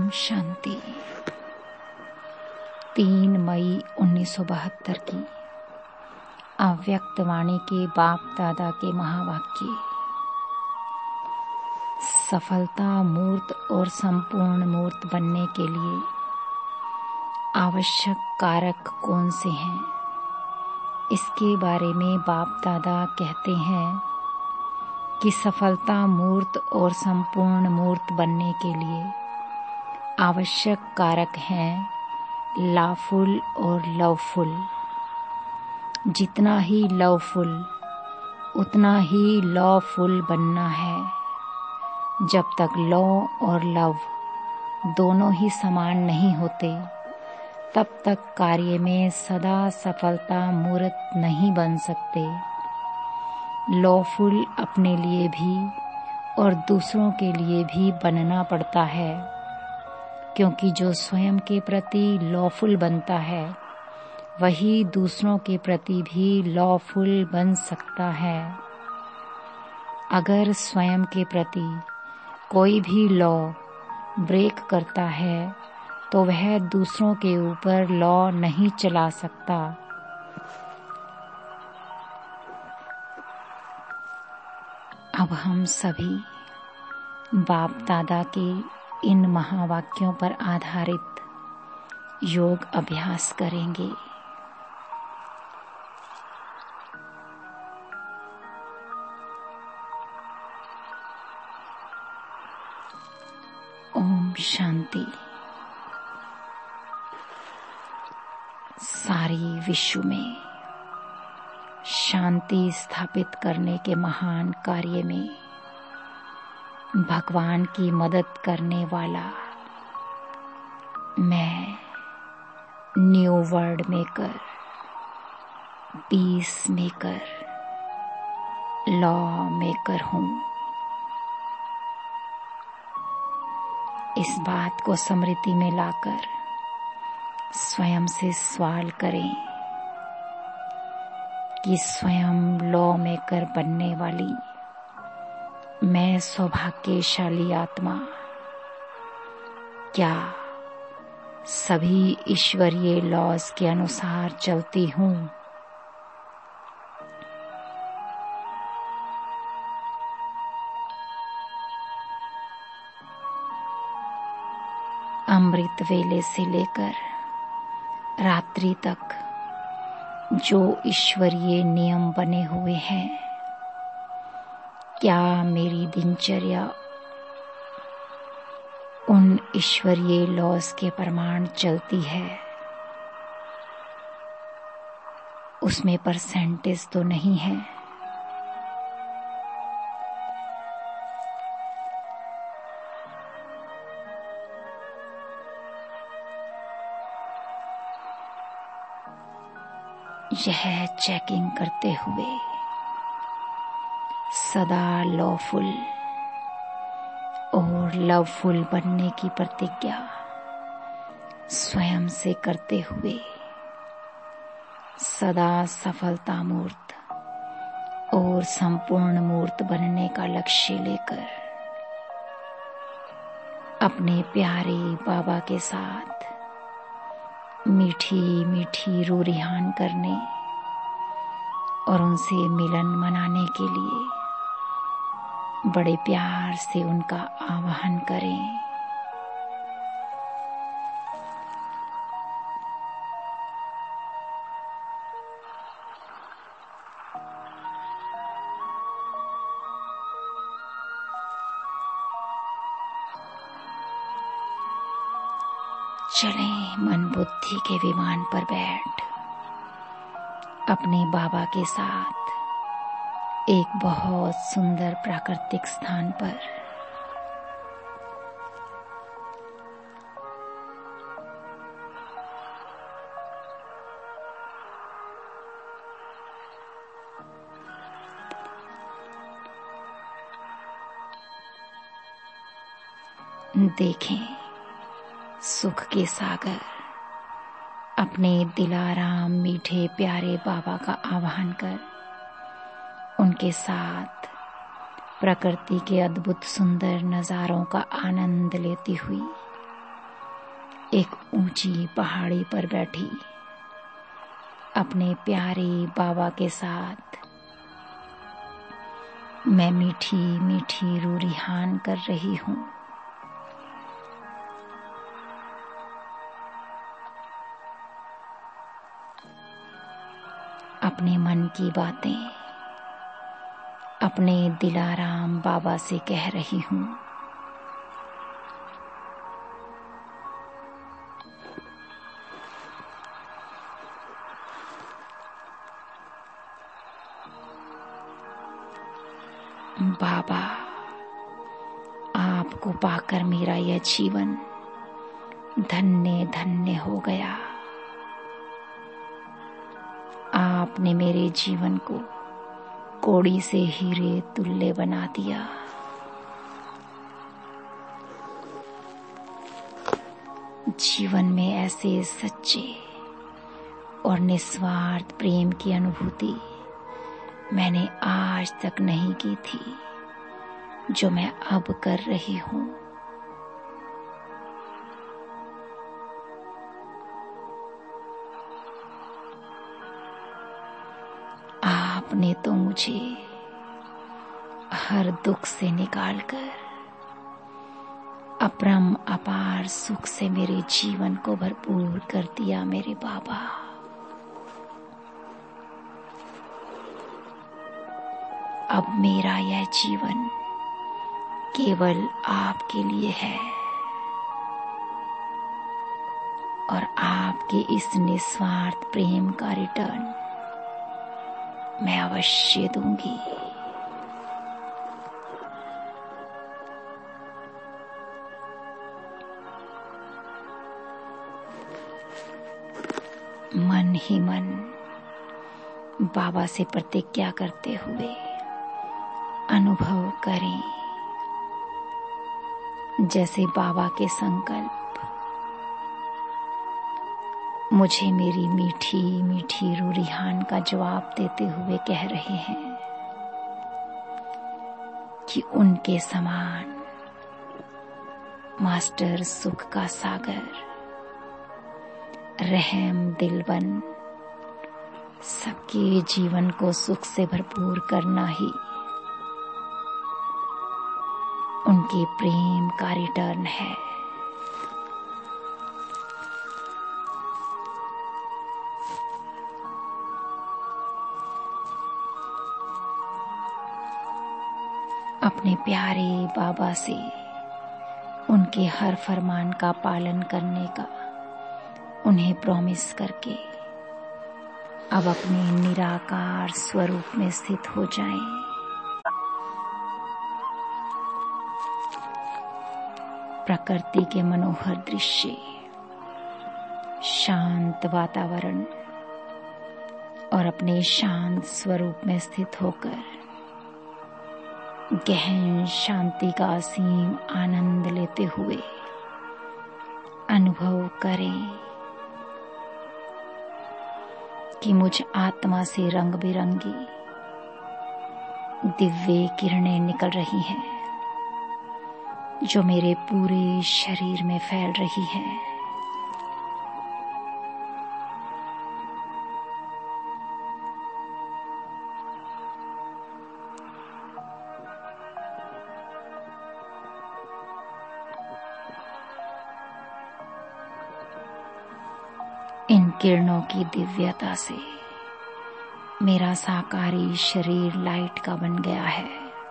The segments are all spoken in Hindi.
शांति। 3 मई 1972 की अव्यक्त वाणी के बाप दादा के महावाक्य। सफलता मूर्त और संपूर्ण मूर्त बनने के लिए आवश्यक कारक कौन से हैं, इसके बारे में बाप दादा कहते हैं कि सफलता मूर्त और संपूर्ण मूर्त बनने के लिए आवश्यक कारक हैं लाफुल और लवफुल। जितना ही लवफुल उतना ही लवफुल बनना है। जब तक लव और लव दोनों ही समान नहीं होते तब तक कार्य में सदा सफलता मूर्त नहीं बन सकते। लवफुल अपने लिए भी और दूसरों के लिए भी बनना पड़ता है, क्योंकि जो स्वयं के प्रति लवफुल बनता है वही दूसरों के प्रति भी लवफुल बन सकता है। अगर स्वयं के प्रति कोई भी लॉ ब्रेक करता है तो वह दूसरों के ऊपर लॉ नहीं चला सकता। अब हम सभी बाप दादा के इन महावाक्यों पर आधारित योग अभ्यास करेंगे। ओम शांति। सारी विश्व में शांति स्थापित करने के महान कार्य में भगवान की मदद करने वाला मैं new world maker, peace maker, law maker हूँ। इस बात को स्मृति में लाकर स्वयं से सवाल करें कि स्वयं लॉ मेकर बनने वाली मैं सौभाग्यशाली आत्मा क्या सभी ईश्वरीय लॉज के अनुसार चलती हूँ? अमृत वेले से लेकर रात्रि तक जो ईश्वरीय नियम बने हुए हैं, क्या मेरी दिनचर्या उन ईश्वरीय लॉज के प्रमाण चलती है? उसमें परसेंटेज तो नहीं है। यह चेकिंग करते हुए सदा लॉफुल और लवफुल बनने की प्रतिज्ञा स्वयं से करते हुए सदा सफलता मूर्त और संपूर्ण मूर्त बनने का लक्ष्य लेकर अपने प्यारे बाबा के साथ मीठी मीठी रूरिहान करने और उनसे मिलन मनाने के लिए बड़े प्यार से उनका आवाहन करें। चलें मन बुद्धि के विमान पर बैठ अपने बाबा के साथ एक बहुत सुंदर प्राकृतिक स्थान पर देखें सुख के सागर अपने दिलाराम मीठे प्यारे बाबा का आवाहन कर उनके साथ प्रकृति के अद्भुत सुंदर नजारों का आनंद लेती हुई एक ऊंची पहाड़ी पर बैठी अपने प्यारे बाबा के साथ मैं मीठी मीठी रूरिहान कर रही हूँ। अपने मन की बातें अपने दिलाराम बाबा से कह रही हूँ। बाबा, आपको पाकर मेरा यह जीवन धन्य धन्य हो गया। आपने मेरे जीवन को कौड़ी से हीरे तुल्य बना दिया। जीवन में ऐसे सच्चे और निस्वार्थ प्रेम की अनुभूति मैंने आज तक नहीं की थी, जो मैं अब कर रही हूँ। आपने तो मुझे हर दुख से निकालकर अपरम अपार सुख से मेरे जीवन को भरपूर कर दिया मेरे बाबा। अब मेरा यह जीवन केवल आपके लिए है और आपके इस निस्वार्थ प्रेम का रिटर्न मैं अवश्य दूंगी। मन ही मन बाबा से प्रतिज्ञा करते हुए अनुभव करें, जैसे बाबा के संकल्प मुझे मेरी मीठी मीठी रूरिहान का जवाब देते हुए कह रहे हैं कि उनके समान मास्टर सुख का सागर, रहम दिल बन सबके जीवन को सुख से भरपूर करना ही उनके प्रेम का रिटर्न है। अपने प्यारे बाबा से उनके हर फरमान का पालन करने का उन्हें प्रॉमिस करके अब अपने निराकार स्वरूप में स्थित हो जाएं। प्रकृति के मनोहर दृश्य, शांत वातावरण और अपने शांत स्वरूप में स्थित होकर गहन शांति का असीम आनंद लेते हुए अनुभव करें कि मुझ आत्मा से रंग बिरंगी दिव्य किरणें निकल रही हैं, जो मेरे पूरे शरीर में फैल रही है। इन किरणों की दिव्यता से मेरा साकारी शरीर लाइट का बन गया है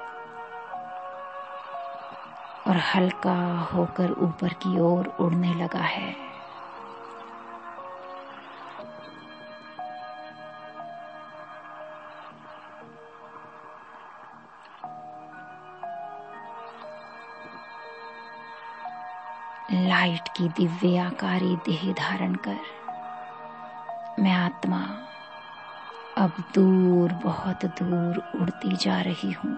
और हल्का होकर ऊपर की ओर उड़ने लगा है। लाइट की दिव्य आकारी देह धारण कर मैं आत्मा अब दूर, बहुत दूर उड़ती जा रही हूँ।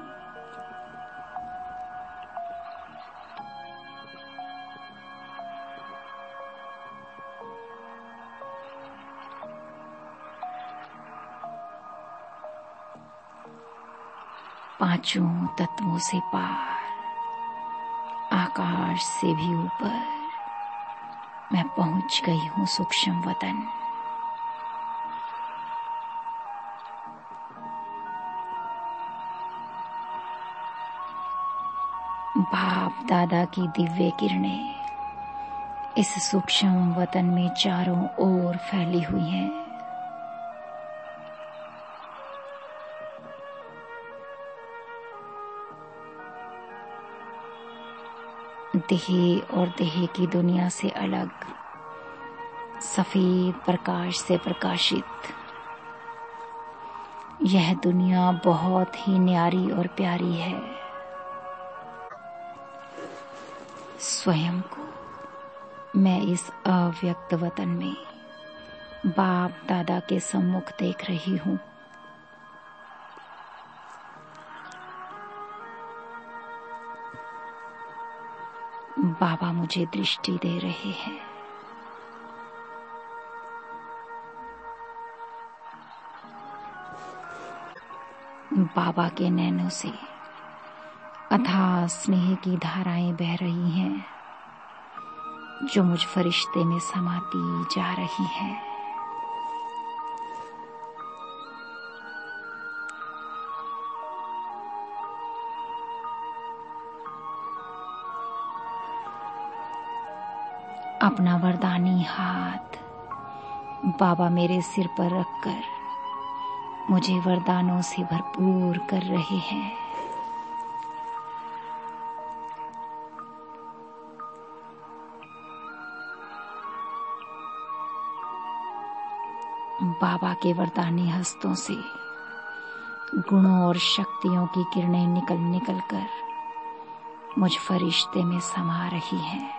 पांचों तत्वों से पार, आकाश से भी ऊपर मैं पहुंच गई हूँ सूक्ष्म वतन। बाप दादा की दिव्य किरणें इस सूक्ष्म वतन में चारों ओर फैली हुई हैं। देह और देह की दुनिया से अलग सफेद प्रकाश से प्रकाशित यह दुनिया बहुत ही न्यारी और प्यारी है। स्वयं को मैं इस अव्यक्त वतन में बाप दादा के सम्मुख देख रही हूँ। बाबा मुझे दृष्टि दे रहे हैं। बाबा के नैनों से अथाह स्नेह की धाराएं बह रही हैं, जो मुझ फरिश्ते में समाती जा रही है। अपना वरदानी हाथ बाबा मेरे सिर पर रखकर मुझे वरदानों से भरपूर कर रहे हैं। बाबा के वरदानी हस्तों से गुणों और शक्तियों की किरणें निकल कर मुझ फरिश्ते में समा रही हैं।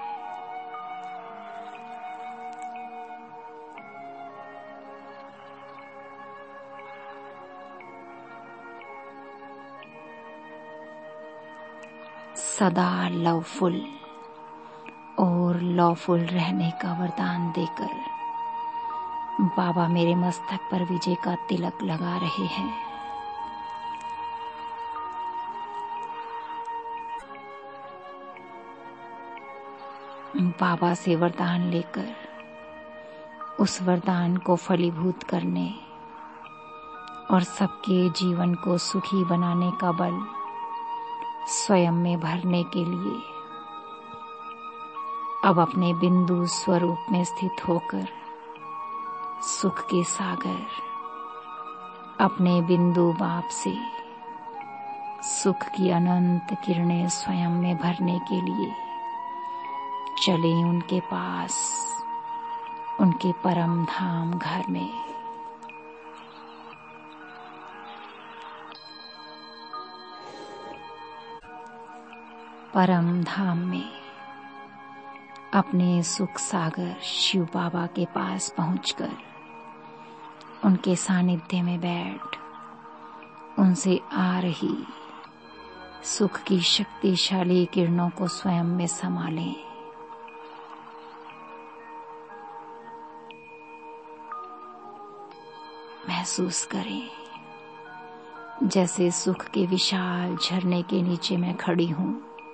सदा लवफुल और लॉफुल रहने का वरदान देकर बाबा मेरे मस्तक पर विजय का तिलक लगा रहे हैं। बाबा से वरदान लेकर उस वरदान को फलीभूत करने और सबके जीवन को सुखी बनाने का बल स्वयं में भरने के लिए अब अपने बिंदु स्वरूप में स्थित होकर सुख के सागर अपने बिंदु बाप से सुख की अनंत किरणें स्वयं में भरने के लिए चले उनके पास, उनके परम धाम घर में। परम धाम में अपने सुख सागर शिव बाबा के पास पहुंचकर उनके सानिध्य में बैठ उनसे आ रही सुख की शक्तिशाली किरणों को स्वयं में समा लें। महसूस करें जैसे सुख के विशाल झरने के नीचे मैं खड़ी हूं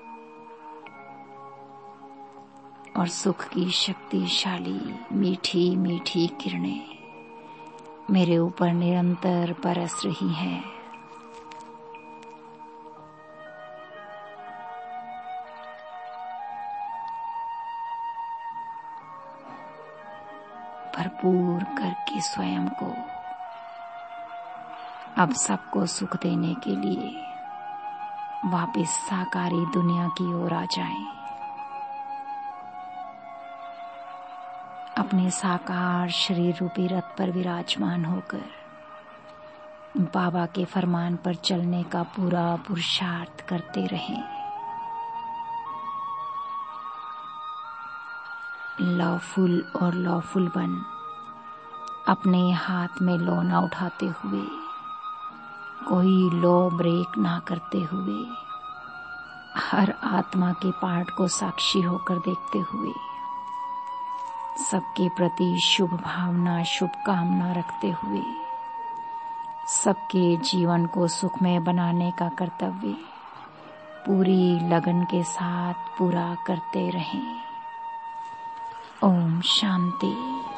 और सुख की शक्तिशाली मीठी मीठी किरणें मेरे ऊपर निरंतर बरस रही हैं। भरपूर करके स्वयं को अब सबको सुख देने के लिए वापस साकारी दुनिया की ओर आ जाएं। अपने साकार शरीर रूपी रथ पर विराजमान होकर बाबा के फरमान पर चलने का पूरा पुरुषार्थ करते रहें। लॉफुल और लॉफुल बन अपने हाथ में लौ ना उठाते हुए, कोई लॉ ब्रेक ना करते हुए, हर आत्मा के पार्ट को साक्षी होकर देखते हुए, सबके प्रति शुभ भावना शुभकामना रखते हुए, सबके जीवन को सुखमय बनाने का कर्तव्य पूरी लगन के साथ पूरा करते रहें। ओम शांति।